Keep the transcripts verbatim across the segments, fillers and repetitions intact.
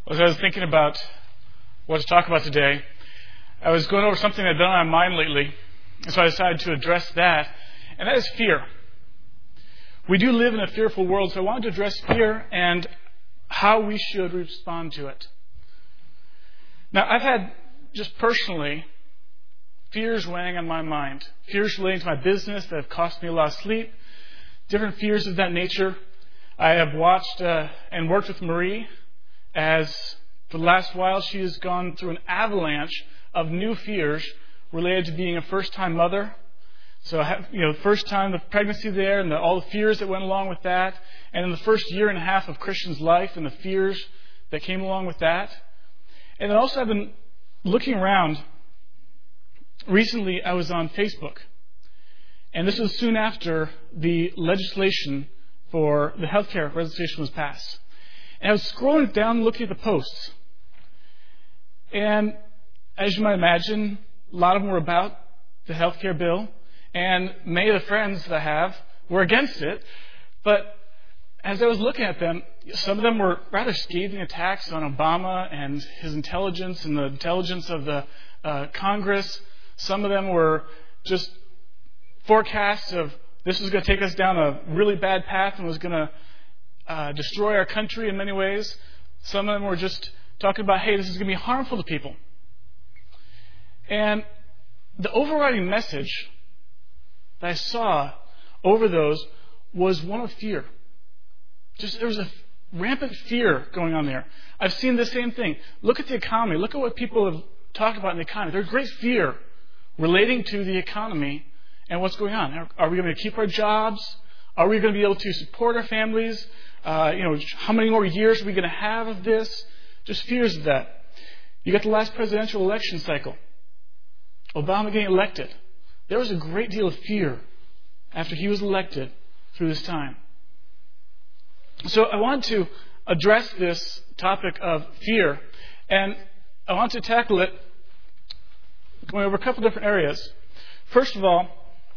As I was thinking about what to talk about today, I was going over something that had been on my mind lately, and so I decided to address that, and that is fear. We do live in a fearful world, so I wanted to address fear and how we should respond to it. Now, I've had, just personally, fears weighing on my mind. Fears relating to my business that have cost me a lot of sleep. Different fears of that nature. I have watched uh, and worked with Marie as for the last while she has gone through an avalanche of new fears related to being a first-time mother. So, you know, first time the pregnancy there and the, all the fears that went along with that. And in the first year and a half of Christian's life and the fears that came along with that. And then also I've been looking around. Recently I was on Facebook. And this was soon after the legislation for the healthcare legislation was passed. And I was scrolling down looking at the posts. And as you might imagine, a lot of them were about the healthcare bill. And many of the friends that I have were against it. But as I was looking at them, some of them were rather scathing attacks on Obama and his intelligence and the intelligence of the uh, Congress. Some of them were just forecasts of this was going to take us down a really bad path and was going to uh, destroy our country in many ways. Some of them were just talking about, hey, this is going to be harmful to people. And the overriding message that I saw over those was one of fear. Just there was a rampant fear going on there. I've seen the same thing. Look at the economy. Look at what people have talked about in the economy. There's great fear relating to the economy and what's going on. Are, are we going to keep our jobs? Are we going to be able to support our families? Uh, you know, how many more years are we going to have of this? Just fears of that. You got the last presidential election cycle. Obama getting elected. There was a great deal of fear after he was elected through this time. So I want to address this topic of fear, and I want to tackle it going over a couple different areas. First of all,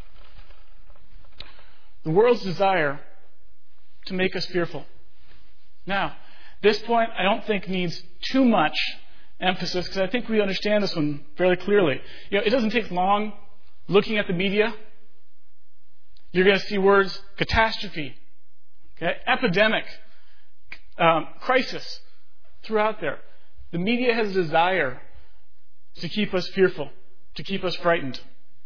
the world's desire to make us fearful. Now, this point I don't think needs too much emphasis because I think we understand this one fairly clearly. You know, it doesn't take long looking at the media. You're going to see words catastrophe, okay, epidemic, um, crisis throughout there. The media has a desire to keep us fearful, to keep us frightened.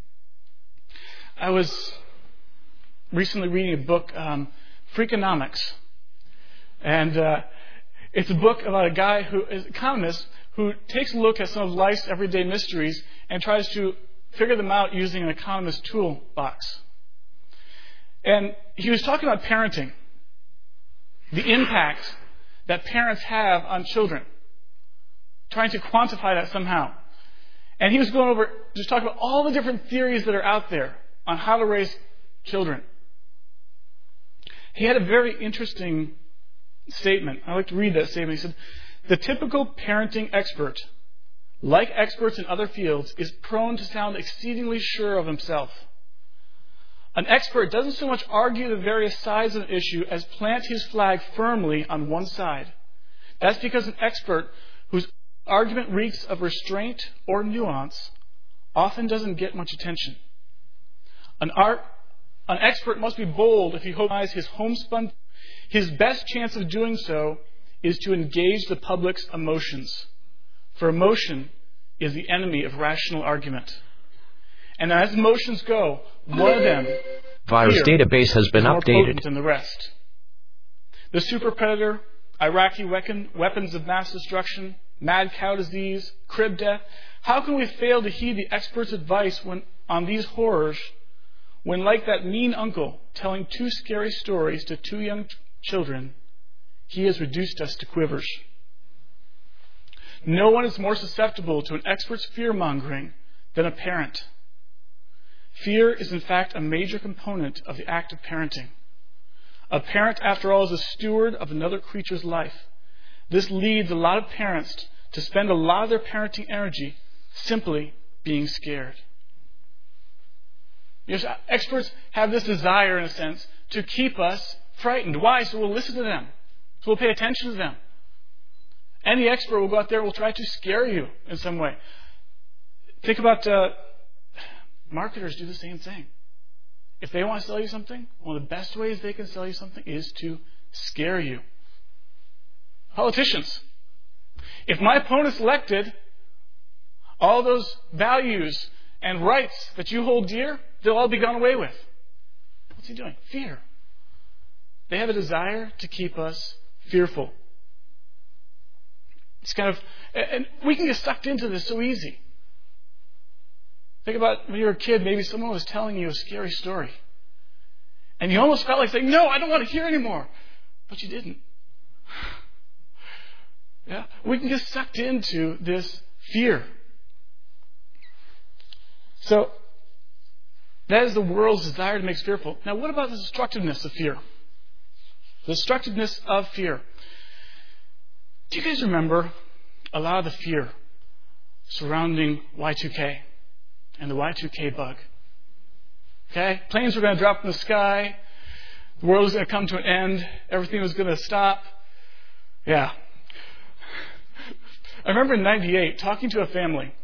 I was recently reading a book, um, Freakonomics. And uh, it's a book about a guy who is an economist who takes a look at some of life's everyday mysteries and tries to figure them out using an economist toolbox. And he was talking about parenting, the impact that parents have on children, trying to quantify that somehow. And he was going over, just talking about all the different theories that are out there on how to raise children. He had a very interesting statement. I'd like to read that statement. He said, the typical parenting expert, like experts in other fields, is prone to sound exceedingly sure of himself. An expert doesn't so much argue the various sides of an issue as plant his flag firmly on one side. That's because an expert whose argument reeks of restraint or nuance often doesn't get much attention. An art An expert must be bold if he hopes his homespun. His best chance of doing so is to engage the public's emotions. For emotion is the enemy of rational argument. And as emotions go, one of them, virus database has been is more updated potent than the rest. The super predator, Iraqi weapon, weapons of mass destruction, mad cow disease, crib death. How can we fail to heed the expert's advice when on these horrors? When, like that mean uncle telling two scary stories to two young children, he has reduced us to quivers. No one is more susceptible to an expert's fear-mongering than a parent. Fear is, in fact, a major component of the act of parenting. A parent, after all, is a steward of another creature's life. This leads a lot of parents to spend a lot of their parenting energy simply being scared. Yes, experts have this desire, in a sense, to keep us frightened. Why? So we'll listen to them. So we'll pay attention to them. Any expert will go out there and will try to scare you in some way. Think about uh, marketers do the same thing. If they want to sell you something, one of the best ways they can sell you something is to scare you. Politicians. If my opponent's elected, all those values and rights that you hold dear, they'll all be gone away with. What's he doing? Fear. They have a desire to keep us fearful. It's kind of, and we can get sucked into this so easy. Think about when you were a kid, maybe someone was telling you a scary story. And you almost felt like saying, no, I don't want to hear anymore. But you didn't. Yeah, we can get sucked into this fear. So, that is the world's desire to make us fearful. Now, what about the destructiveness of fear? The destructiveness of fear. Do you guys remember a lot of the fear surrounding Y two K and the Y two K bug? Okay? Planes were going to drop from the sky. The world was going to come to an end. Everything was going to stop. Yeah. I remember in ninety-eight talking to a family.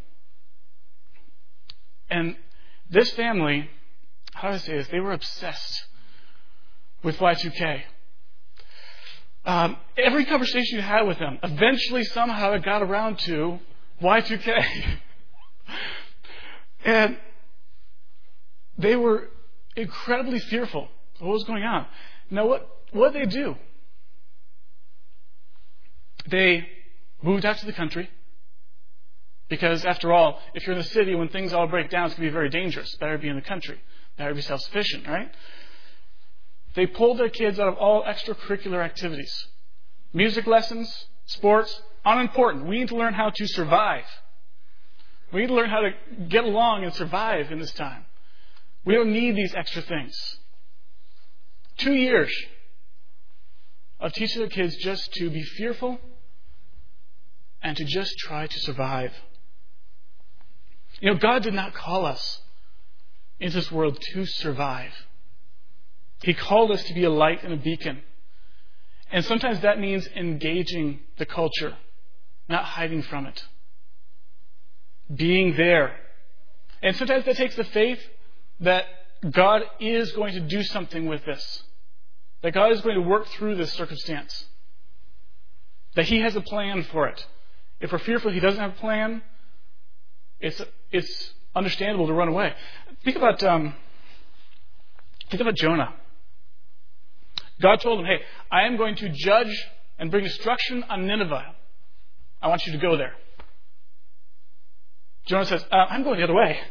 And this family, how do I say this? They were obsessed with Y two K. Um, every conversation you had with them, eventually somehow it got around to Y two K. And they were incredibly fearful of what was going on. Now, what what did they do? They moved out to the country. Because, after all, if you're in the city, when things all break down, it's going to be very dangerous. Better be in the country. Better be self-sufficient, right? They pulled their kids out of all extracurricular activities. Music lessons, sports, unimportant. We need to learn how to survive. We need to learn how to get along and survive in this time. We don't need these extra things. Two years of teaching their kids just to be fearful and to just try to survive. You know, God did not call us into this world to survive. He called us to be a light and a beacon. And sometimes that means engaging the culture, not hiding from it. Being there. And sometimes that takes the faith that God is going to do something with this. That God is going to work through this circumstance. That He has a plan for it. If we're fearful He doesn't have a plan, it's it's understandable to run away. Think about um, think about Jonah. God told him, hey, I am going to judge and bring destruction on Nineveh. I want you to go there. Jonah says, uh, I'm going the other way.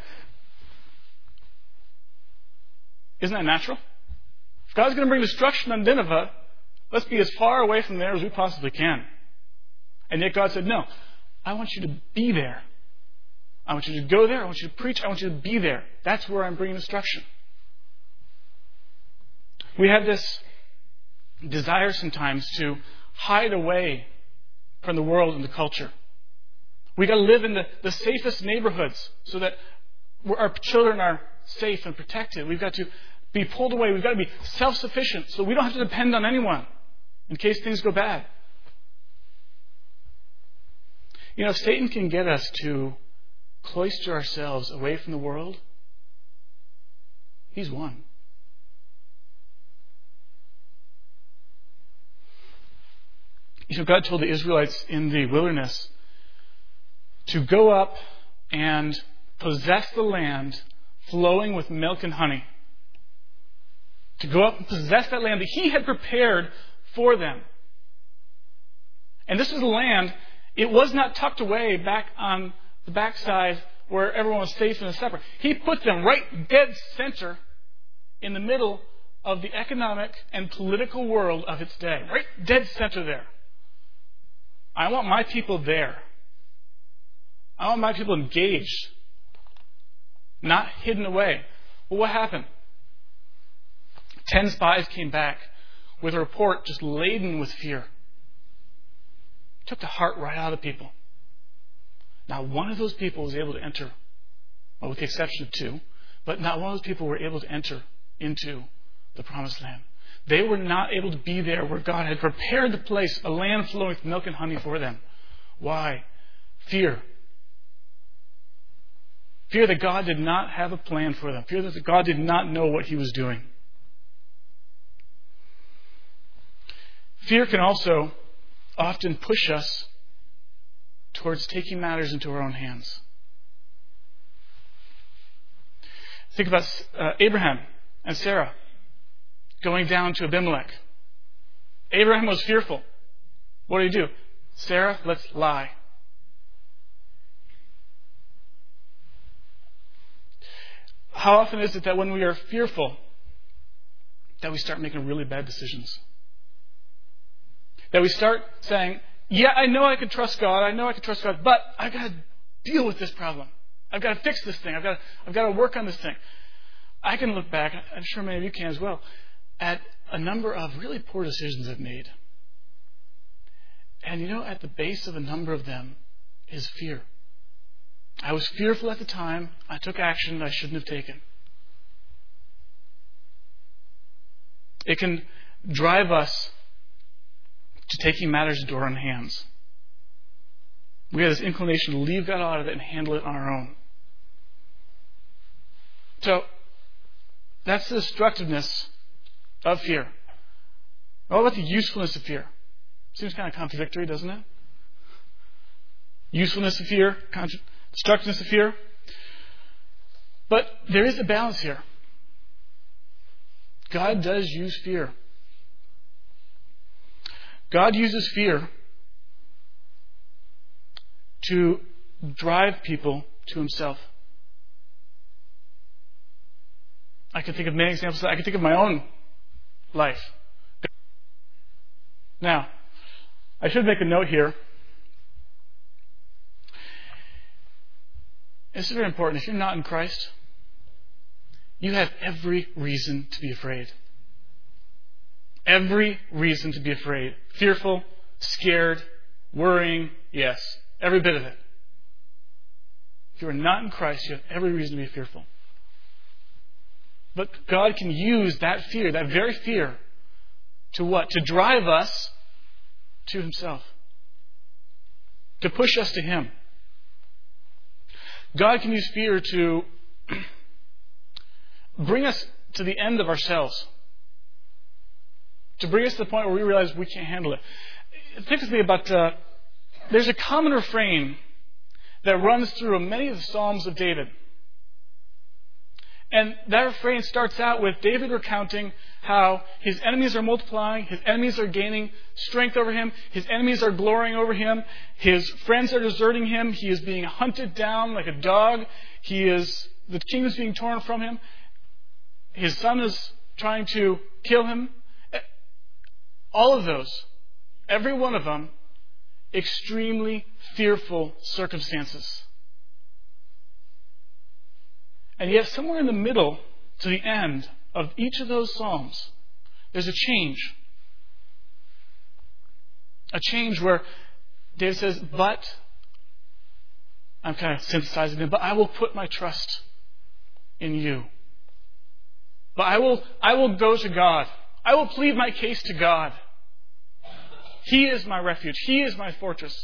Isn't that natural? If God's going to bring destruction on Nineveh, let's be as far away from there as we possibly can. And yet God said, no, I want you to be there. I want you to go there. I want you to preach. I want you to be there. That's where I'm bringing destruction. We have this desire sometimes to hide away from the world and the culture. We got to live in the, the safest neighborhoods so that our children are safe and protected. We've got to be pulled away. We've got to be self-sufficient so we don't have to depend on anyone in case things go bad. You know, Satan can get us to cloister ourselves away from the world. He's won. You know, God told the Israelites in the wilderness to go up and possess the land flowing with milk and honey. To go up and possess that land that He had prepared for them. And this was the land, it was not tucked away back on the backside where everyone was safe and separate. He put them right dead center in the middle of the economic and political world of its day. Right dead center there. I want my people there. I want my people engaged, not hidden away. Well, what happened? Ten spies came back with a report just laden with fear. Took the heart right out of the people. Not one of those people was able to enter, well, with the exception of two, but not one of those people were able to enter into the promised land. They were not able to be there where God had prepared the place, a land flowing with milk and honey for them. Why? Fear. Fear that God did not have a plan for them. Fear that God did not know what He was doing. Fear can also often push us towards taking matters into our own hands. Think about uh, Abraham and Sarah going down to Abimelech. Abraham was fearful. What did he do? Sarah, let's lie. How often is it that when we are fearful, that we start making really bad decisions? That we start saying, yeah, I know I can trust God, I know I can trust God, but I've got to deal with this problem. I've got to fix this thing. I've got to, I've got to work on this thing. I can look back, I'm sure many of you can as well, at a number of really poor decisions I've made. And you know, at the base of a number of them is fear. I was fearful at the time. I took action I shouldn't have taken. It can drive us to taking matters into our own hands. We have this inclination to leave God out of it and handle it on our own. So, that's the destructiveness of fear. What about the usefulness of fear? Seems kind of contradictory, doesn't it? Usefulness of fear, contra- destructiveness of fear. But there is a balance here. God does use fear. God uses fear to drive people to Himself. I can think of many examples. I can think of my own life. Now, I should make a note here. This is very important. If you're not in Christ, you have every reason to be afraid. Every reason to be afraid. Fearful, scared, worrying, yes. Every bit of it. If you are not in Christ, you have every reason to be fearful. But God can use that fear, that very fear, to what? To drive us to Himself. To push us to Him. God can use fear to bring us to the end of ourselves. To bring us to the point where we realize we can't handle it. Think with me about, uh, there's a common refrain that runs through many of the Psalms of David. And that refrain starts out with David recounting how his enemies are multiplying, his enemies are gaining strength over him, his enemies are glorying over him, his friends are deserting him, he is being hunted down like a dog, he is, the kingdom is being torn from him, his son is trying to kill him. All of those, every one of them, extremely fearful circumstances. And yet somewhere in the middle to the end of each of those Psalms, there's a change. A change where David says, but, I'm kind of synthesizing it, but I will put my trust in you. But I will, I will go to God. I will plead my case to God. He is my refuge. He is my fortress.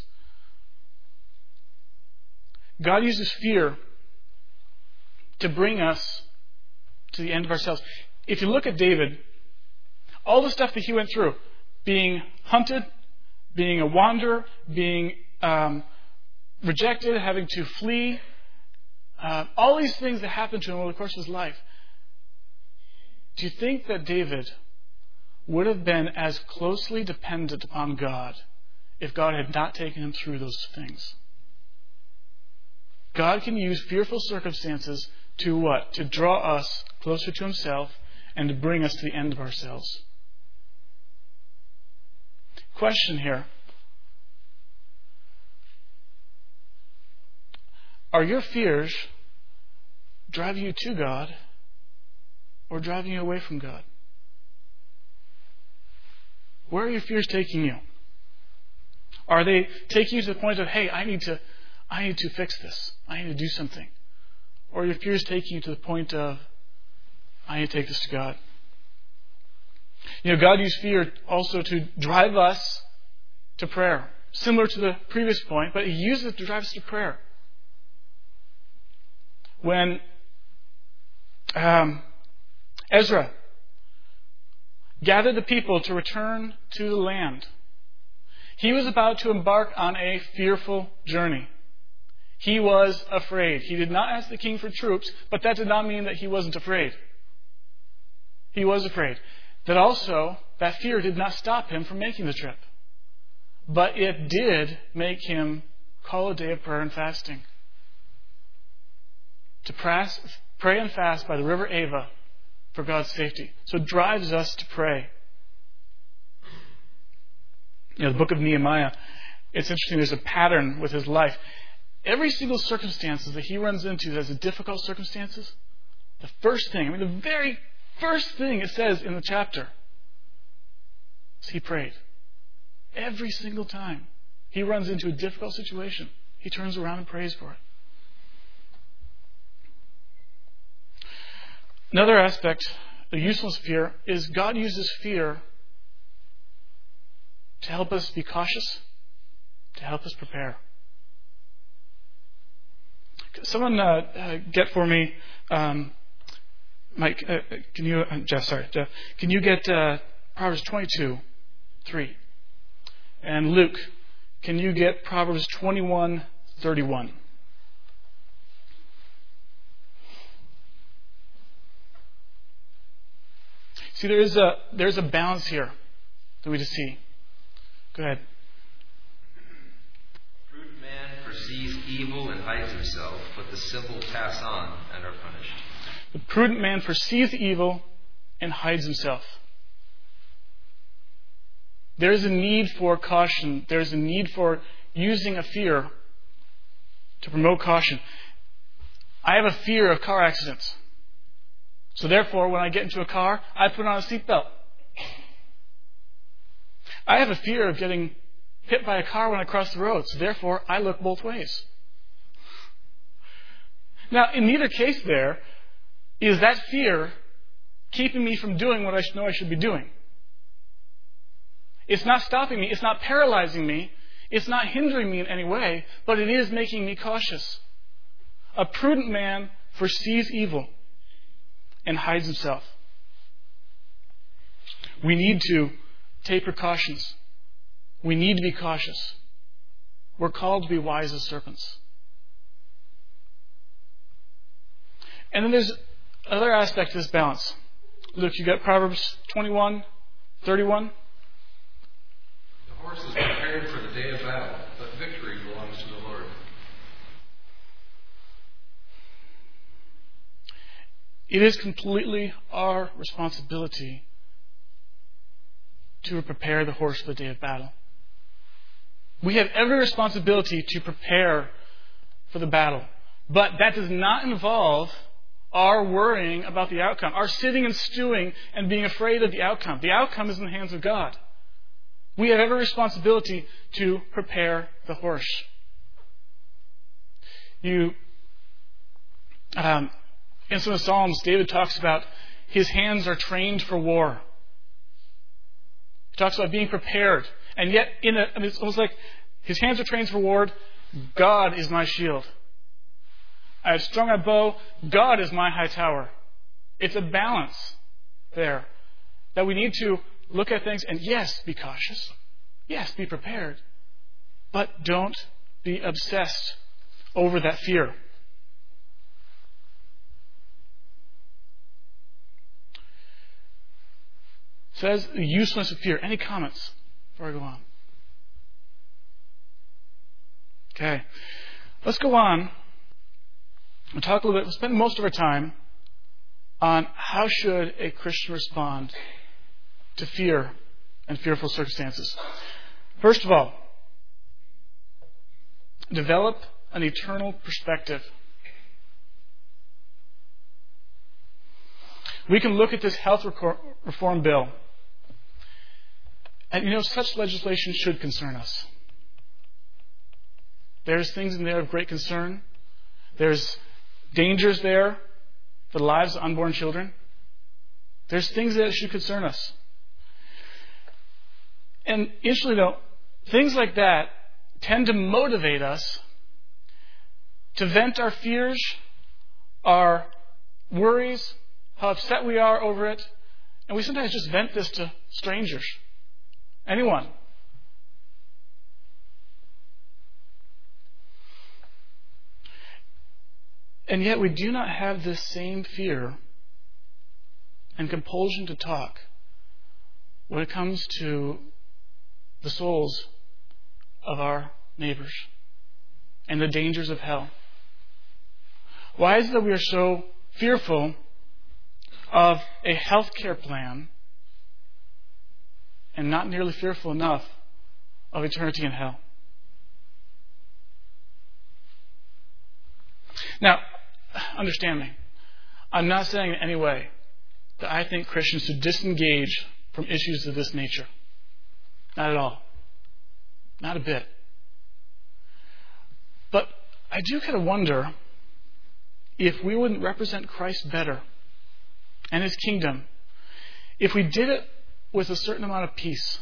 God uses fear to bring us to the end of ourselves. If you look at David, all the stuff that he went through, being hunted, being a wanderer, being um, rejected, having to flee, uh, all these things that happened to him over the course of his life, do you think that David would have been as closely dependent upon God if God had not taken him through those things? God can use fearful circumstances to what? To draw us closer to Himself and to bring us to the end of ourselves. Question here. Are your fears driving you to God or driving you away from God? Where are your fears taking you? Are they taking you to the point of, hey, I need to, I need to fix this. I need to do something. Or are your fears taking you to the point of, I need to take this to God? You know, God used fear also to drive us to prayer. similar to the previous point, but he uses it to drive us to prayer. When um, Ezra gathered the people to return to the land, he was about to embark on a fearful journey. He was afraid. He did not ask the king for troops, but that did not mean that he wasn't afraid. He was afraid. That also, that fear did not stop him from making the trip. But it did make him call a day of prayer and fasting. To pray and fast by the river Ava for God's safety. So it drives us to pray. You know, the book of Nehemiah, it's interesting, there's a pattern with his life. Every single circumstances that he runs into that's a difficult circumstances, the first thing, I mean the very first thing it says in the chapter is he prayed. Every single time he runs into a difficult situation, he turns around and prays for it. Another aspect, the usefulness of fear, is God uses fear to help us be cautious, to help us prepare. Someone uh, uh, get for me, um, Mike, uh, can you, uh, Jeff, sorry, Jeff, can you get uh, Proverbs twenty-two, three? And Luke, can you get Proverbs twenty-one, thirty-one? See, there is a there's a balance here that we just see. Go ahead. The prudent man perceives evil and hides himself, but the simple pass on and are punished. The prudent man perceives evil and hides himself. There is a need for caution. There is a need for using a fear to promote caution. I have a fear of car accidents. So therefore, when I get into a car, I put on a seatbelt. I have a fear of getting hit by a car when I cross the road. So therefore, I look both ways. Now, in neither case there, is that fear keeping me from doing what I know I should be doing. It's not stopping me. It's not paralyzing me. It's not hindering me in any way, but it is making me cautious. A prudent man foresees evil and hides himself. We need to take precautions. We need to be cautious. We're called to be wise as serpents. And then there's another aspect to this balance. Luke, you got Proverbs twenty-one, thirty-one? The horse is prepared for the day of battle, but victory belongs to the Lord. It is completely our responsibility to prepare the horse for the day of battle. We have every responsibility to prepare for the battle. But that does not involve our worrying about the outcome, our sitting and stewing and being afraid of the outcome. The outcome is in the hands of God. We have every responsibility to prepare the horse. You, um, in some of the Psalms, David talks about his hands are trained for war. He talks about being prepared. And yet, in a, I mean, it's almost like his hands are trained for war. God is my shield. I have strung my bow. God is my high tower. It's a balance there that we need to look at things and, yes, be cautious. Yes, be prepared. But don't be obsessed over that fear. It says the uselessness of fear. Any comments before I go on? Okay. Let's go on and talk a little bit. We'll spend most of our time on how should a Christian respond to fear and fearful circumstances. First of all, develop an eternal perspective. We can look at this health reform bill, and you know, such legislation should concern us. There's things in there of great concern. There's dangers there for the lives of unborn children. There's things that should concern us. And interestingly, though, things like that tend to motivate us to vent our fears, our worries, how upset we are over it, and we sometimes just vent this to strangers, anyone. And yet we do not have this same fear and compulsion to talk when it comes to the souls of our neighbors and the dangers of hell. Why is it that we are so fearful of a health care plan and not nearly fearful enough of eternity in hell? Now, understand me. I'm not saying in any way that I think Christians should disengage from issues of this nature. Not at all. Not a bit. But I do kind of wonder if we wouldn't represent Christ better and His kingdom if we did it with a certain amount of peace.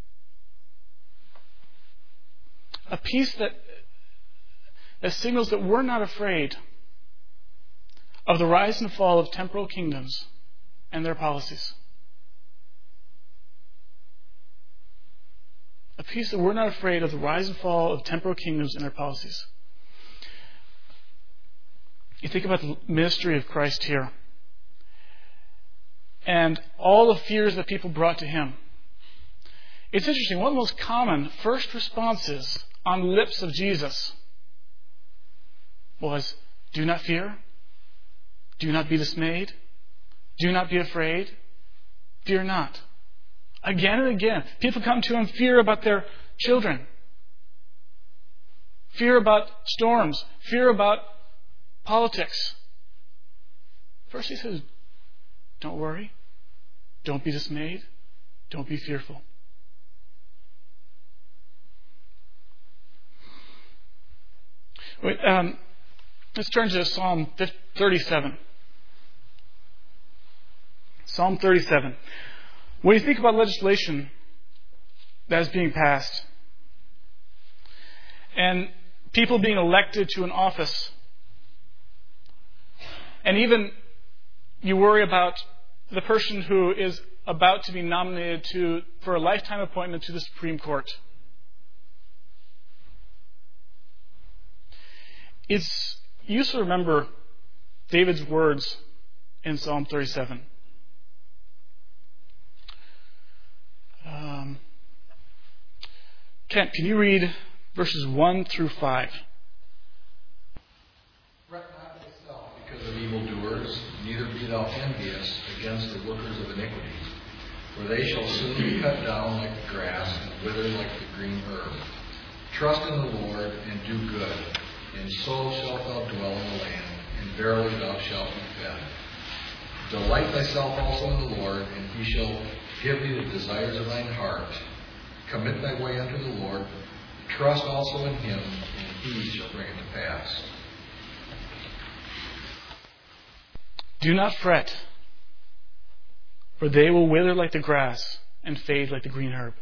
A peace that, that signals that we're not afraid of the rise and fall of temporal kingdoms and their policies. A peace that we're not afraid of the rise and fall of temporal kingdoms and their policies. You think about the ministry of Christ here and all the fears that people brought to Him. It's interesting, one of the most common first responses on the lips of Jesus was, "Do not fear. Do not be dismayed. Do not be afraid. Fear not." Again and again, people come to Him, fear about their children, fear about storms, fear about politics. First He says, don't worry, don't be dismayed, don't be fearful. Wait, um, let's turn to Psalm thirty-seven. Psalm thirty-seven. When you think about legislation that is being passed and people being elected to an office, and even you worry about the person who is about to be nominated to for a lifetime appointment to the Supreme Court, it's useful to remember David's words in Psalm thirty-seven. Um, Kent, can you read verses one through five? Fret not thyself because of evildoers, neither be thou envious against the workers of iniquity. For they shall soon be cut down like the grass and wither like the green herb. Trust in the Lord and do good, and so shalt thou dwell in the land, and verily thou shalt be fed. Delight thyself also in the Lord, and He shall give thee the desires of thine heart. Commit thy way unto the Lord. Trust also in Him, and He shall bring it to pass. Do not fret, for they will wither like the grass and fade like the green herb.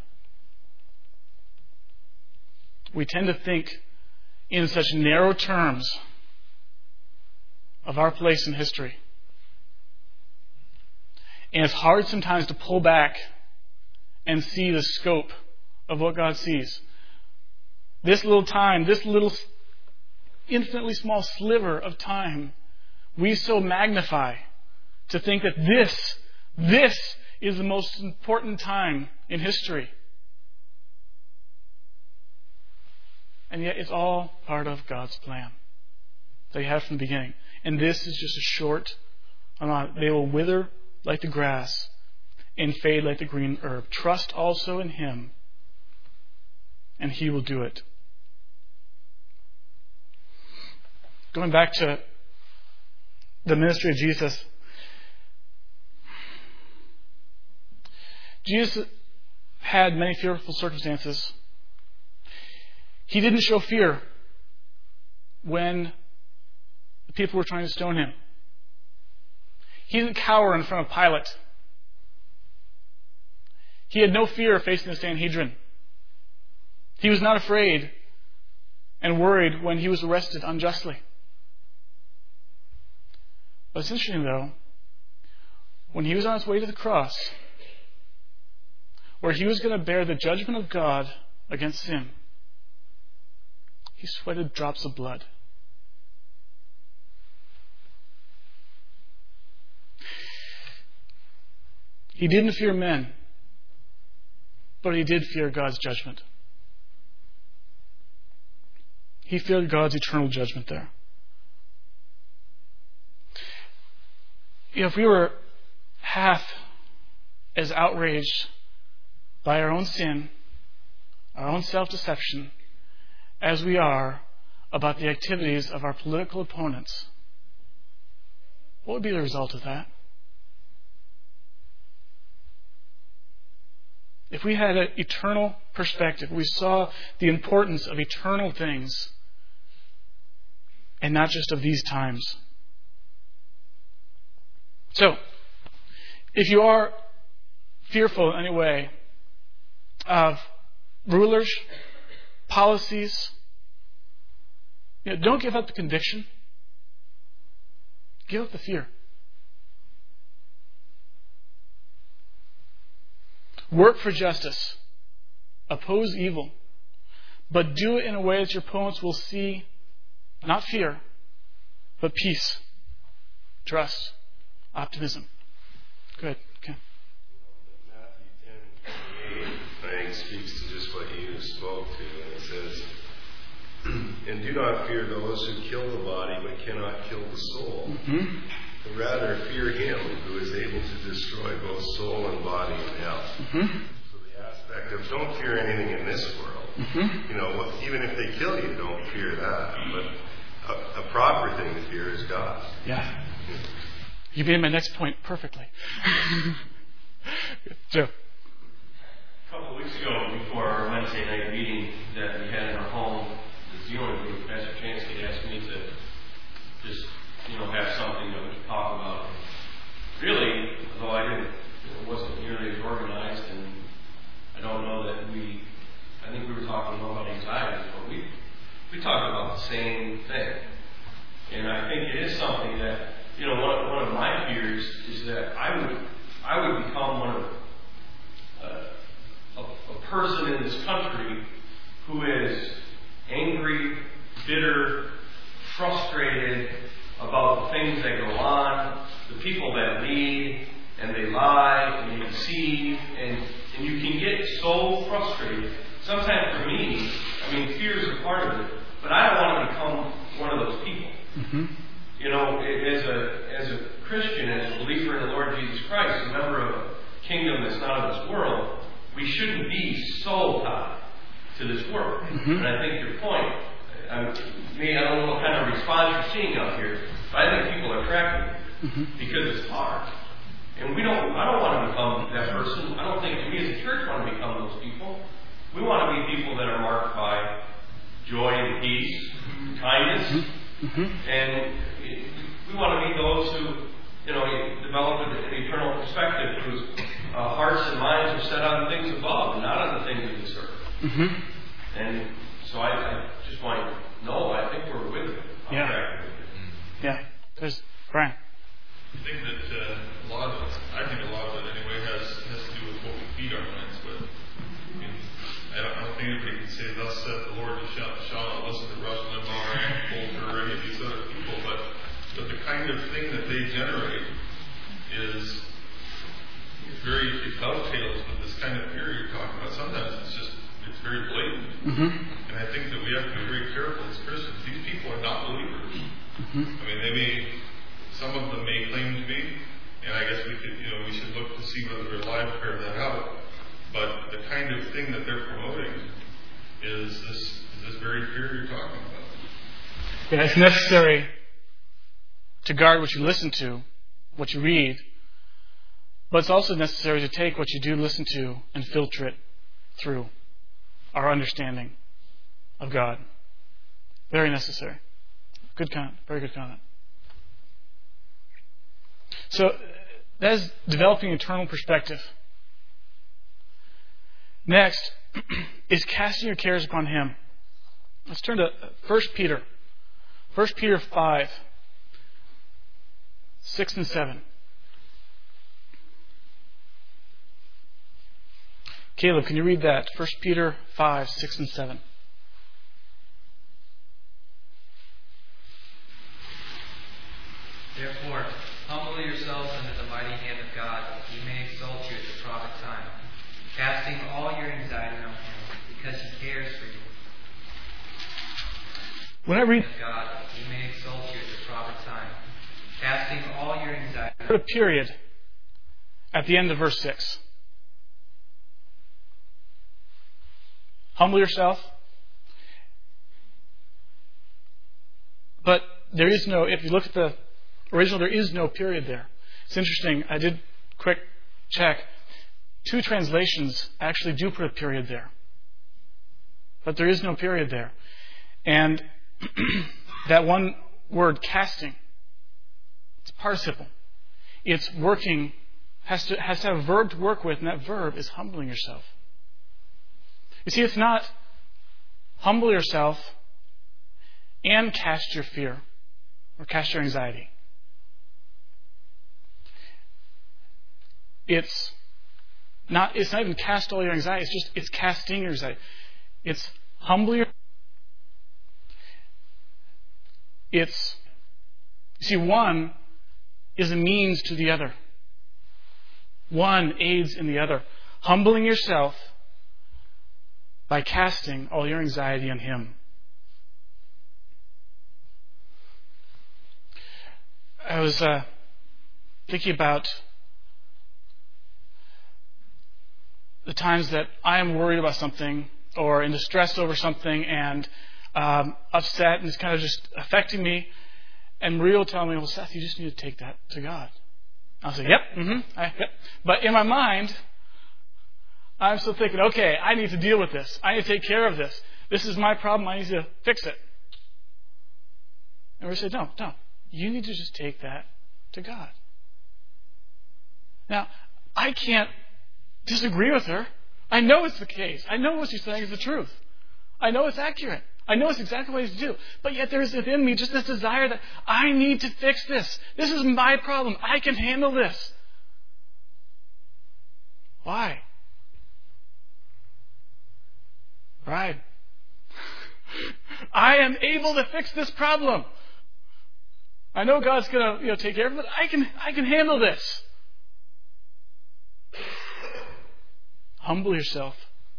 We tend to think in such narrow terms of our place in history. And it's hard sometimes to pull back and see the scope of what God sees. This little time, this little infinitely small sliver of time, we so magnify to think that this, this is the most important time in history. And yet it's all part of God's plan that He had from the beginning. And this is just a short amount. They will wither like the grass and fade like the green herb. Trust also in Him, and He will do it. Going back to the ministry of Jesus, Jesus had many fearful circumstances. He didn't show fear when the people were trying to stone Him. He didn't cower in front of Pilate. He had no fear facing the Sanhedrin. He was not afraid and worried when he was arrested unjustly. But it's interesting, though, when he was on his way to the cross, where he was going to bear the judgment of God against sin, he sweated drops of blood. He didn't fear men, but he did fear God's judgment. He feared God's eternal judgment there. You know, if we were half as outraged by our own sin, our own self-deception, as we are about the activities of our political opponents, what would be the result of that? If we had an eternal perspective, we saw the importance of eternal things and not just of these times. So, if you are fearful in any way of rulers, policies, you know, don't give up the conviction. Give up the fear. Work for justice. Oppose evil. But do it in a way that your opponents will see not fear, but peace, trust, optimism. Good. Okay. Matthew ten twenty-eight, I think, speaks to just what you spoke to. And it says, and do not fear those who kill the body but cannot kill the soul. Mm-hmm. But rather fear him who is able to destroy both soul and body in hell. Mm-hmm. So the aspect of don't fear anything in this world. Mm-hmm. You know, even if they kill you, don't fear that. But a, a proper thing to fear is God. Yeah. You made my next point perfectly. Joe. A couple of weeks ago, before our Wednesday night meeting that we had in our home, the Zealand group, Pastor Chansky asked me to just, you know, have something that we could talk about. Really, although I didn't, it wasn't nearly as organized, and I don't know that we, I think we were talking more about anxieties, but we, we talked about the same thing. And I think it is something that, you know, one of, one of my fears is that I would, I would become one of uh, a, a person in this country who is angry, bitter, frustrated about the things that go on, the people that lead, and they lie, and they deceive, and, and you can get so frustrated. Sometimes for me, I mean, fear is a part of it, but I don't want to become one of those people. Mm-hmm. You know, as a as a Christian, as a believer in the Lord Jesus Christ, a member of a kingdom that's not of this world, we shouldn't be so tied to this world. Mm-hmm. And I think your point, I, me, I don't know what kind of response you're seeing out here, but I think people are tracking it Mm-hmm. because it's hard. And we don't, I don't want to become that person. I don't think we as a church want to become those people. We want to be people that are marked by joy and peace, kindness, Mm-hmm. and we want to be those who, you know, develop an eternal perspective whose uh, hearts and minds are set on things above and not on the things of this earth. Mm-hmm. And so I, I just want to know, I think we're with it. I'm Yeah. tracking with it. Yeah. There's Brian. I think that uh, a lot of it, I think a lot of it anyway, has has to do with what we feed our minds with. I mean, I don't, I don't think anybody can say, thus saith the Lord, you shall, shall not listen to Rush Limbaugh or Bolter or any of these other people, but, but the kind of thing that they generate is very, it dovetails with this kind of fear you're talking about. Sometimes it's just, it's very blatant. Mm-hmm. And I think that we have to be very careful as Christians. These people are not believers. Mm-hmm. I mean, they may, some of them may claim to be, and I guess we could, you know, we should look to see whether they're alive to bear that out. But the kind of thing that they're promoting is this, is this very fear you're talking about. Yeah, it's necessary to guard what you listen to, what you read, but it's also necessary to take what you do listen to and filter it through our understanding of God. Very necessary. Good comment. Very good comment. So that is developing eternal perspective. Next is casting your cares upon Him. Let's turn to First Peter. First Peter five, six and seven. Caleb, can you read that? First Peter five, six and seven. Therefore, humble yourselves under the mighty hand of God, that He may exalt you at the proper time, casting all your anxiety on Him, because He cares for you. When I read God, that He may exalt you at the proper time, casting all your anxiety. Put a period at the end of verse six. Humble yourself. But there is no, if you look at the original, there is no period there. It's interesting. I did quick check. Two translations actually do put a period there. But there is no period there. And that one word, casting, it's a participle. It's working, has to, has to have a verb to work with, and that verb is humbling yourself. You see, it's not humble yourself and cast your fear or cast your anxiety. It's not, it's not even cast all your anxiety. It's just, it's casting your anxiety. It's humble your, it's, you see, one is a means to the other. One aids in the other. Humbling yourself by casting all your anxiety on Him. I was uh, thinking about the times that I am worried about something or in distress over something and um, upset, and it's kind of just affecting me. And Maria will tell me, well, Seth, you just need to take that to God. I'll say, yep, mm-hmm, I, yep. But in my mind, I'm still thinking, okay, I need to deal with this. I need to take care of this. This is my problem. I need to fix it. And we say, no, no. You need to just take that to God. Now, I can't disagree with her. I know it's the case. I know what she's saying is the truth. I know it's accurate. I know it's exactly what I need to do. But yet there is within me just this desire that I need to fix this. This is my problem. I can handle this. Why? Right. I am able to fix this problem. I know God's going to, you know, take care of it, but I can, I can handle this. Humble yourself,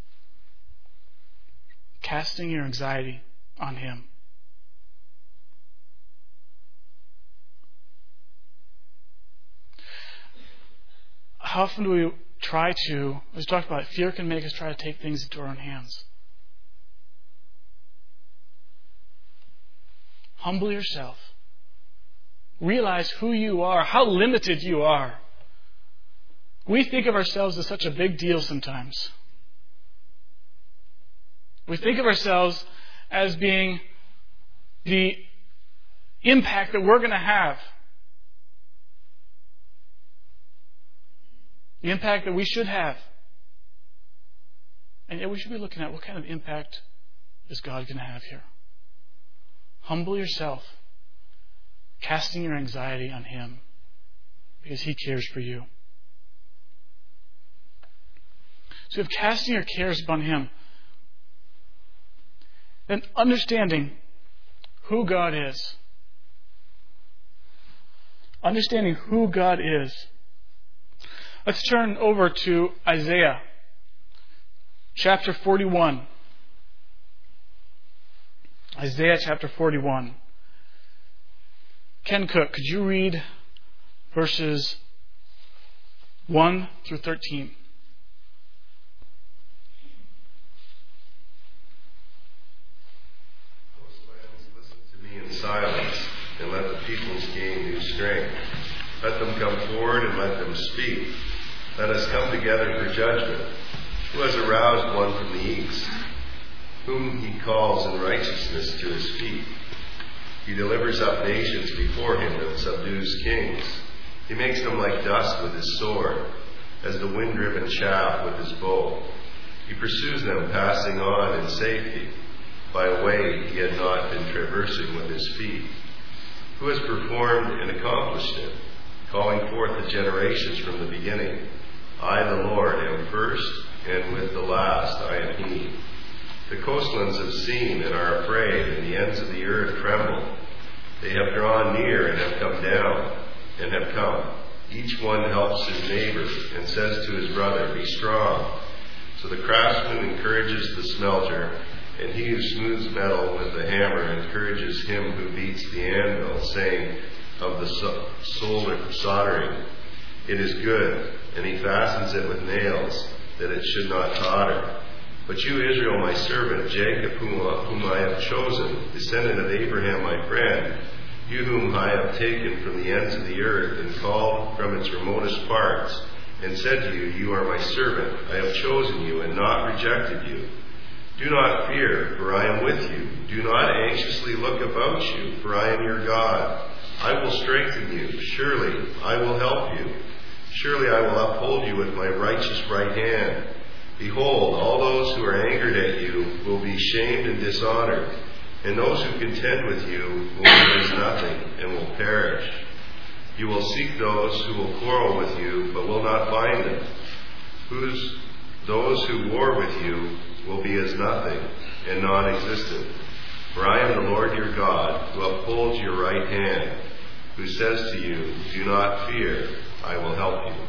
casting your anxiety on Him. How often do we try to, as we talked about, fear can make us try to take things into our own hands. Humble yourself. Realize who you are, how limited you are. We think of ourselves as such a big deal sometimes. We think of ourselves as being the impact that we're going to have. The impact that we should have. And yet we should be looking at what kind of impact is God going to have here. Humble yourself, casting your anxiety on Him, because He cares for you. So if casting your cares upon Him, then understanding who God is, understanding who God is. Let's turn over to Isaiah chapter forty-one. Isaiah chapter forty-one. Ken Cook, could you read verses one through thirteen? Listen to me in silence, and let the peoples gain new strength. Let them come forward and let them speak. Let us come together for judgment. Who has aroused one from the east, whom He calls in righteousness to His feet? He delivers up nations before Him and subdues kings. He makes them like dust with His sword, as the wind-driven chaff with His bow. He pursues them, passing on in safety. by a way he had not been traversing with his feet. Who has performed and accomplished it, calling forth the generations from the beginning? I, the Lord, am first, and with the last I am he. The coastlands have seen and are afraid, and the ends of the earth tremble. They have drawn near and have come down, and have come. Each one helps his neighbor, and says to his brother, Be strong. So the craftsman encourages the smelter, and he who smooths metal with the hammer encourages him who beats the anvil, saying of the so- solder- soldering, It is good, and he fastens it with nails, that it should not totter. But you, Israel, my servant, Jacob, whom, whom I have chosen, descendant of Abraham, my friend, you whom I have taken from the ends of the earth and called from its remotest parts, and said to you, You are my servant, I have chosen you and not rejected you. Do not fear, for I am with you. Do not anxiously look about you, for I am your God. I will strengthen you. Surely I will help you. Surely I will uphold you with my righteous right hand. Behold, all those who are angered at you will be shamed and dishonored, and those who contend with you will be as nothing and will perish. You will seek those who will quarrel with you, but will not find them. Whose, those who war with you will be as nothing and non-existent. For I am the Lord your God, who upholds your right hand, who says to you, Do not fear, I will help you.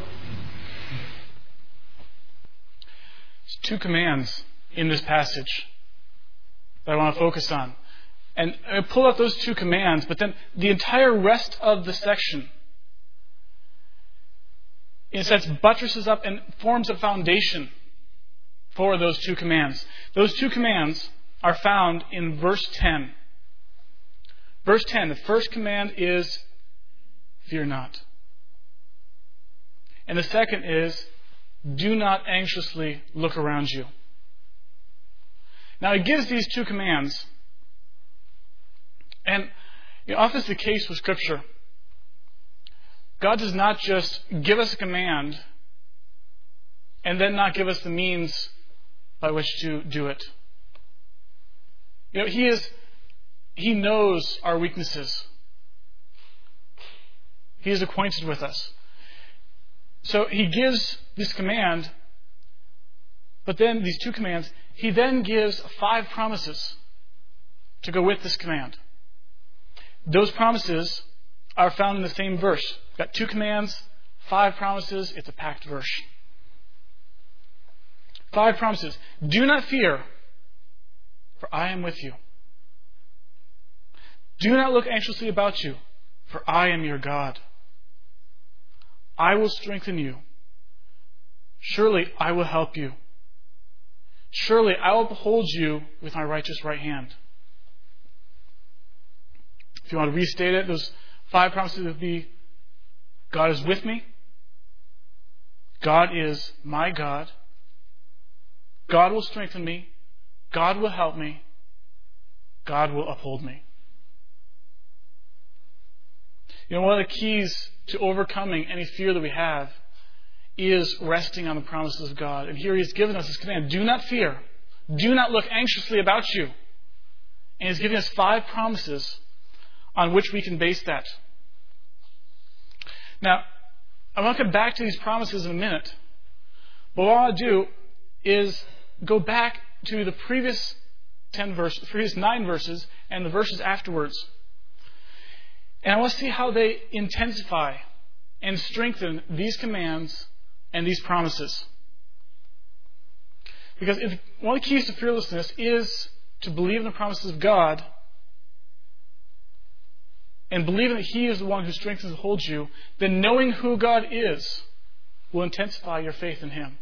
There's two commands in this passage that I want to focus on. And I pull out those two commands, but then the entire rest of the section, in a sense, buttresses up and forms a foundation for those two commands. Those two commands are found in verse ten. Verse ten, the first command is, Fear not. And the second is, Do not anxiously look around you. Now, it gives these two commands. And you know, often it's the case with Scripture. God does not just give us a command and then not give us the means by which to do it. You know, He is, He knows our weaknesses. He is acquainted with us. So He gives this command, but then these two commands, He then gives five promises to go with this command. Those promises are found in the same verse. We've got two commands, five promises. It's a packed verse. Five promises. Do not fear, for I am with you. Do not look anxiously about you, for I am your God. I will strengthen you. Surely I will help you. Surely I will uphold you with my righteous right hand. If you want to restate it, those five promises would be, God is with me. God is my God. God will strengthen me. God will help me. God will uphold me. You know, one of the keys to overcoming any fear that we have is resting on the promises of God. And here He's given us this command, do not fear. Do not look anxiously about you. And He's giving us five promises on which we can base that. Now, I want to come back to these promises in a minute. But what I want to do is go back to the previous ten verses, the previous nine verses, and the verses afterwards. And I want to see how they intensify and strengthen these commands and these promises. Because if one of the keys to fearlessness is to believe in the promises of God and believing that He is the one who strengthens and holds you, then knowing who God is will intensify your faith in Him.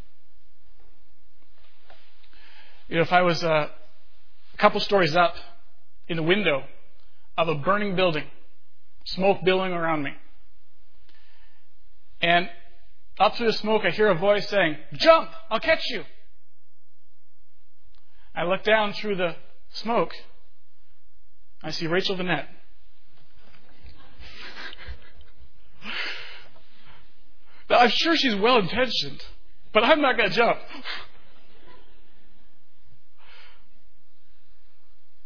You know, if I was uh, a couple stories up in the window of a burning building, smoke billowing around me, and up through the smoke I hear a voice saying, "Jump! I'll catch you!" I look down through the smoke. I see Rachel Vanette. Now, I'm sure she's well-intentioned, but I'm not going to jump.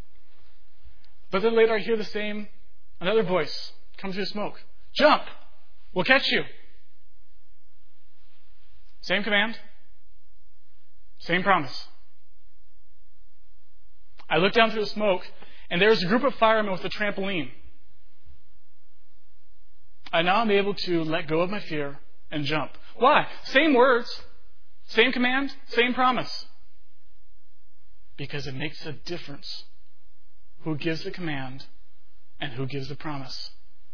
But then later I hear the same, another voice come through the smoke. Jump! We'll catch you. Same command. Same promise. I look down through the smoke, and there's a group of firemen with a trampoline. I now am able to let go of my fear and jump. Why? Same words, same command, same promise. Because it makes a difference who gives the command and who gives the promise.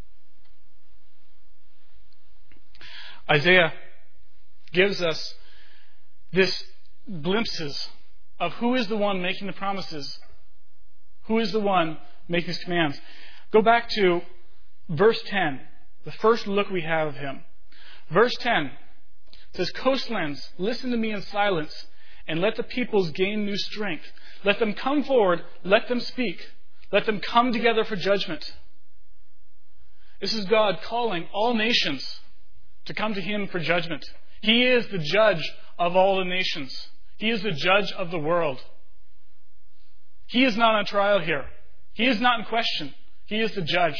Isaiah gives us this glimpses of who is the one making the promises, who is the one making these commands. Go back to verse ten, the first look we have of him. Verse ten says, "Coastlands, listen to me in silence, and let the peoples gain new strength. Let them come forward, let them speak. Let them come together for judgment." This is God calling all nations to come to Him for judgment. He is the judge of all the nations. He is the judge of the world. He is not on trial here. He is not in question. He is the judge.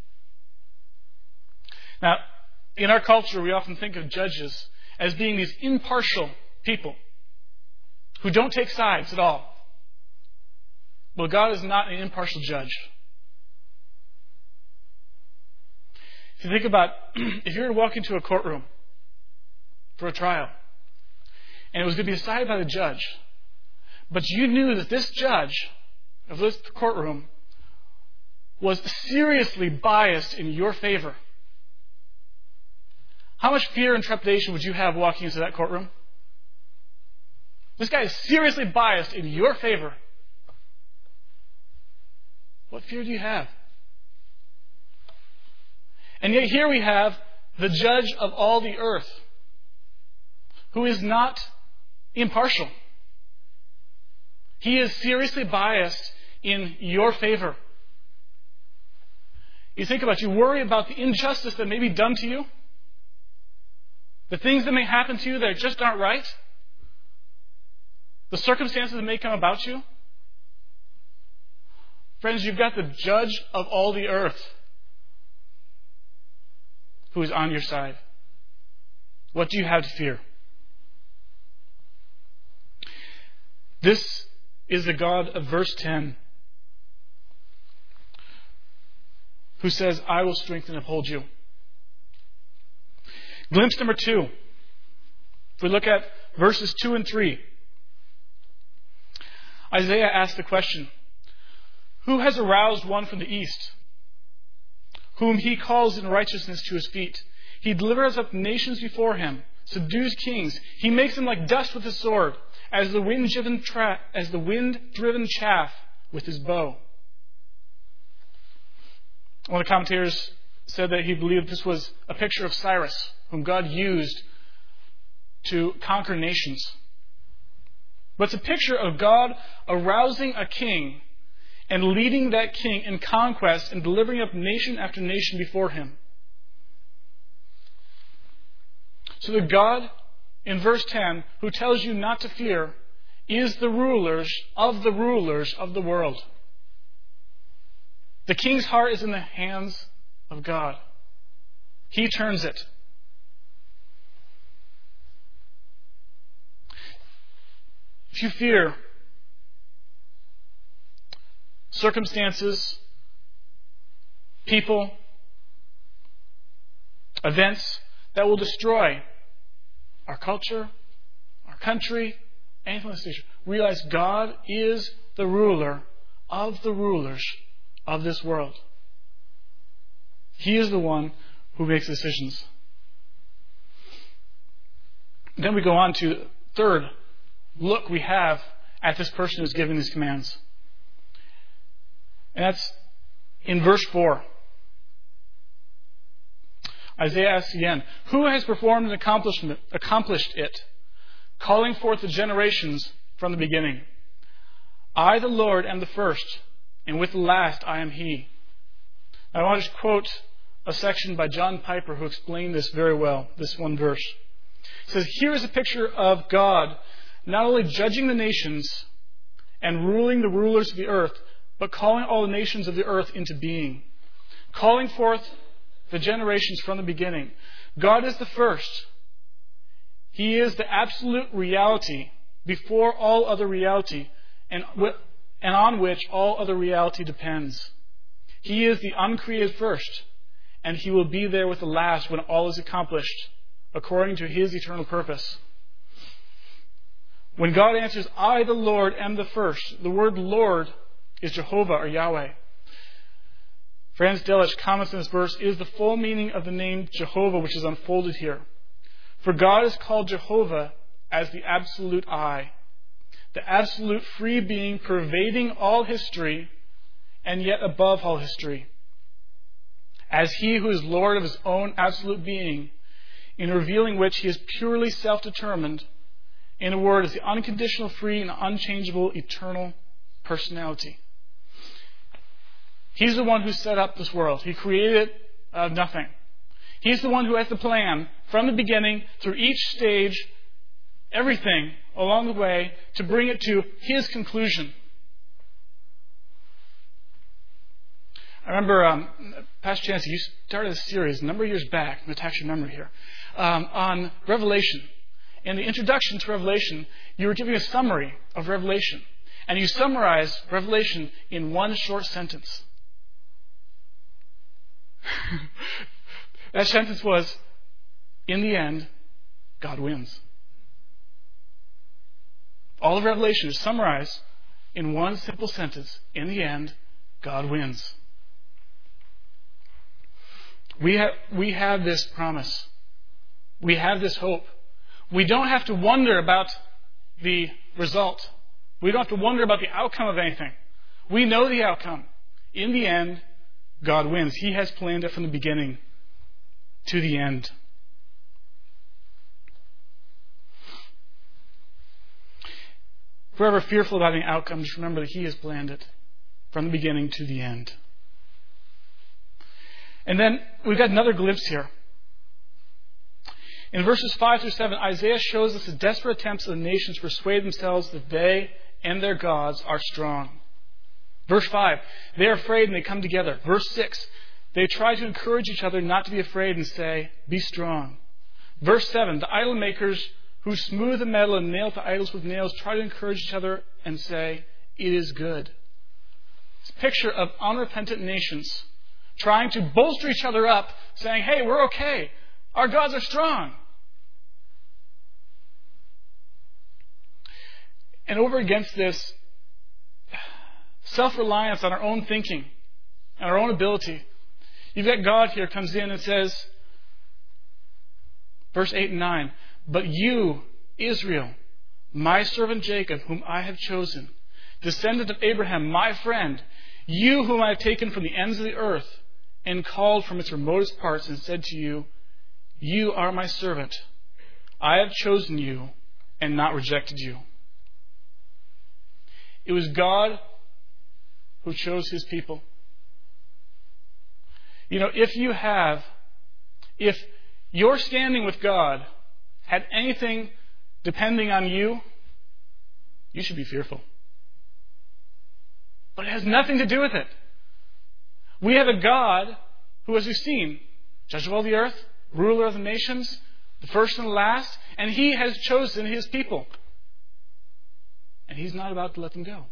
Now, in our culture, we often think of judges as being these impartial people who don't take sides at all. Well, God is not an impartial judge. If you think about, if you were to walk into a courtroom for a trial, and it was going to be decided by the judge, but you knew that this judge of this courtroom was seriously biased in your favor, how much fear and trepidation would you have walking into that courtroom? This guy is seriously biased in your favor. What fear do you have? And yet here we have the judge of all the earth, who is not impartial. He is seriously biased in your favor. You think about it, you worry about the injustice that may be done to you, the things that may happen to you that just aren't right, the circumstances that may come about you. Friends, you've got the judge of all the earth who is on your side. What do you have to fear? This is the God of verse ten, who says, "I will strengthen and uphold you." Glimpse number two. If we look at verses two and three, Isaiah asks the question, "Who has aroused one from the east, whom he calls in righteousness to his feet? He delivers up nations before him, subdues kings. He makes them like dust with his sword, as the wind-driven tra- as the wind-driven chaff with his bow." One of the commentators said that he believed this was a picture of Cyrus, whom God used to conquer nations. But it's a picture of God arousing a king and leading that king in conquest and delivering up nation after nation before him. So the God in verse ten, who tells you not to fear, is the rulers of the rulers of the world. The king's heart is in the hands of God. He turns it. If you fear circumstances, people, events that will destroy our culture, our country, anything like this, realize God is the ruler of the rulers of this world. He is the one who makes decisions. Then we go on to third look we have at this person who's giving these commands. And that's in verse four. Isaiah asks again, "Who has performed and accomplishment, accomplished it, calling forth the generations from the beginning? I, the Lord, am the first, and with the last I am He." Now, I want to just quote a section by John Piper who explained this very well, this one verse. He says, "Here is a picture of God not only judging the nations and ruling the rulers of the earth, but calling all the nations of the earth into being, calling forth the generations from the beginning. God is the first. He is the absolute reality before all other reality, and, and on which all other reality depends. He is the uncreated first, and He will be there with the last when all is accomplished, according to His eternal purpose. When God answers, I, the Lord, am the first, the word Lord is Jehovah or Yahweh. Franz Delitzsch comments on this verse, is the full meaning of the name Jehovah, which is unfolded here. For God is called Jehovah as the absolute I, the absolute free being pervading all history and yet above all history. As He who is Lord of His own absolute being, in revealing which He is purely self-determined, in a word, is the unconditional, free, and unchangeable, eternal personality. He's the one who set up this world. He created it out of nothing. He's the one who has the plan from the beginning through each stage, everything along the way, to bring it to His conclusion. I remember, um, Pastor Chancey, you started a series a number of years back, I'm going to tax your memory here, um, on Revelation. In the introduction to Revelation, you were giving a summary of Revelation. And you summarized Revelation in one short sentence. That sentence was, in the end, God wins. All of Revelation is summarized in one simple sentence. In the end, God wins. We have, we have this promise. We have this hope. We don't have to wonder about the result. We don't have to wonder about the outcome of anything. We know the outcome. In the end, God wins. He has planned it from the beginning to the end. If we're ever fearful about any outcome, just remember that He has planned it from the beginning to the end. And then we've got another glimpse here. In verses five through seven, Isaiah shows us the desperate attempts of the nations to persuade themselves that they and their gods are strong. Verse five, they are afraid and they come together. Verse six, they try to encourage each other not to be afraid and say, be strong. Verse seven, the idol makers who smooth the metal and nail the idols with nails try to encourage each other and say, it is good. It's a picture of unrepentant nations trying to bolster each other up, saying, hey, we're okay. Our gods are strong. And over against this self-reliance on our own thinking and our own ability, you've got God here comes in and says, verse eight and nine, but you, Israel, my servant Jacob, whom I have chosen, descendant of Abraham, my friend, you whom I have taken from the ends of the earth and called from its remotest parts and said to you, you are my servant. I have chosen you and not rejected you. It was God who chose His people. You know, if you have, if your standing with God had anything depending on you, you should be fearful. But it has nothing to do with it. We have a God who, as we've seen, judge of all the earth, ruler of the nations, the first and the last, and He has chosen His people. And He's not about to let them go.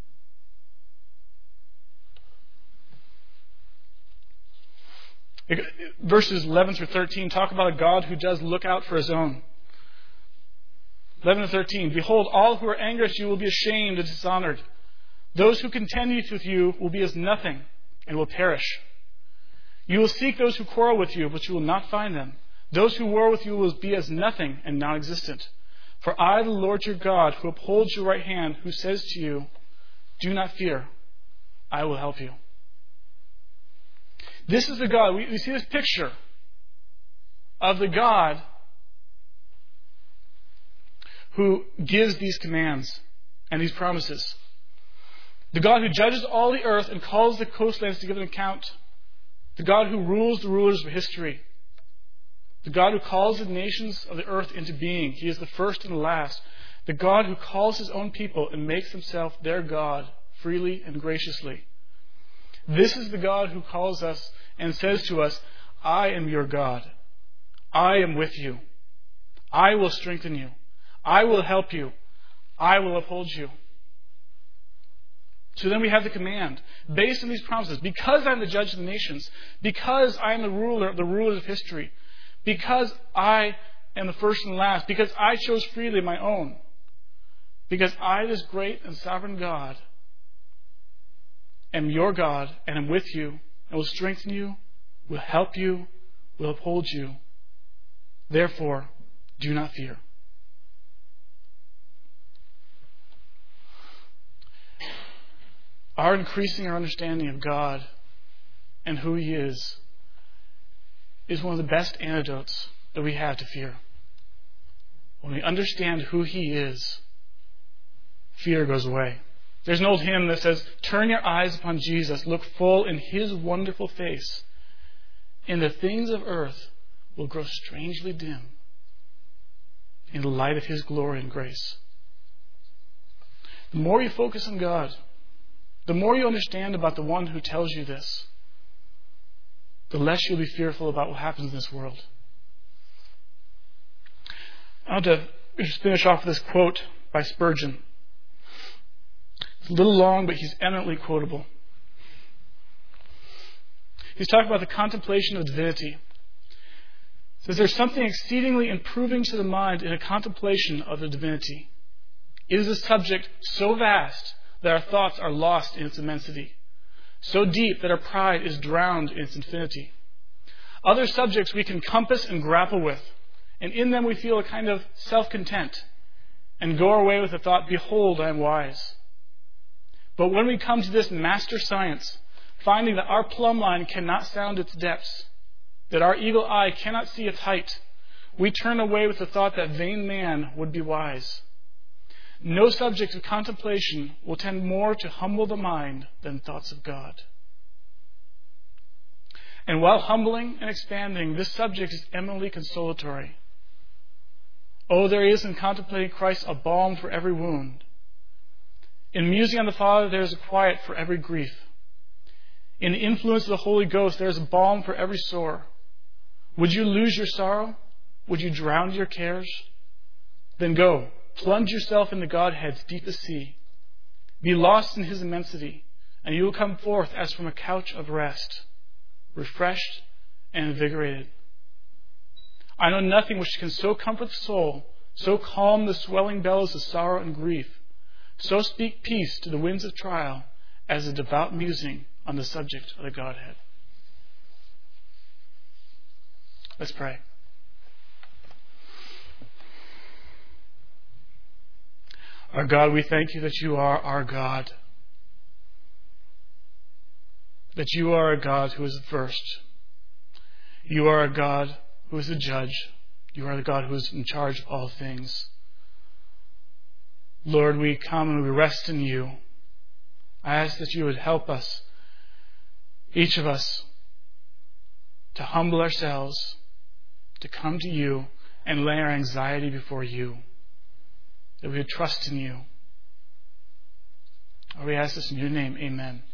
Verses eleven through thirteen talk about a God who does look out for His own. eleven to thirteen, behold, all who are angry at you will be ashamed and dishonored. Those who contend with you will be as nothing and will perish. You will seek those who quarrel with you, but you will not find them. Those who war with you will be as nothing and non-existent. For I, the Lord your God, who upholds your right hand, who says to you, do not fear, I will help you. This is the God. We, we see this picture of the God who gives these commands and these promises. The God who judges all the earth and calls the coastlands to give an account. The God who rules the rulers of history. The God who calls the nations of the earth into being. He is the first and the last. The God who calls His own people and makes Himself their God freely and graciously. This is the God who calls us and says to us, I am your God. I am with you. I will strengthen you. I will help you. I will uphold you. So then we have the command, based on these promises, because I'm the judge of the nations, because I am the ruler, the rulers of history, because I am the first and last, because I chose freely my own, because I, this great and sovereign God, am your God, and am with you, and will strengthen you, will help you, will uphold you. Therefore, do not fear. Our increasing our understanding of God and who He is is one of the best antidotes that we have to fear. When we understand who He is, fear goes away. There's an old hymn that says, turn your eyes upon Jesus, look full in His wonderful face, and the things of earth will grow strangely dim in the light of His glory and grace. The more you focus on God, the more you understand about the one who tells you this, the less you'll be fearful about what happens in this world. I want to just finish off with this quote by Spurgeon. It's a little long, but he's eminently quotable. He's talking about the contemplation of divinity. He says there's something exceedingly improving to the mind in a contemplation of the divinity. It is a subject so vast that our thoughts are lost in its immensity, so deep that our pride is drowned in its infinity. Other subjects we can compass and grapple with, and in them we feel a kind of self-content, and go our way with the thought, behold, I am wise. But when we come to this master science, finding that our plumb line cannot sound its depths, that our eagle eye cannot see its height, we turn away with the thought that vain man would be wise. No subject of contemplation will tend more to humble the mind than thoughts of God. And while humbling and expanding, this subject is eminently consolatory. Oh, there is in contemplating Christ a balm for every wound. In musing on the Father, there is a quiet for every grief. In the influence of the Holy Ghost, there is a balm for every sore. Would you lose your sorrow? Would you drown your cares? Then go. Plunge yourself into Godhead's deepest sea. Be lost in His immensity, and you will come forth as from a couch of rest, refreshed and invigorated. I know nothing which can so comfort the soul, so calm the swelling bellows of sorrow and grief, so speak peace to the winds of trial, as a devout musing on the subject of the Godhead. Let's pray. Our God, we thank you that you are our God. That you are a God who is the first. You are a God who is the judge. You are the God who is in charge of all things. Lord, we come and we rest in you. I ask that you would help us, each of us, to humble ourselves, to come to you and lay our anxiety before you. That we would trust in you. We ask this in your name. Amen.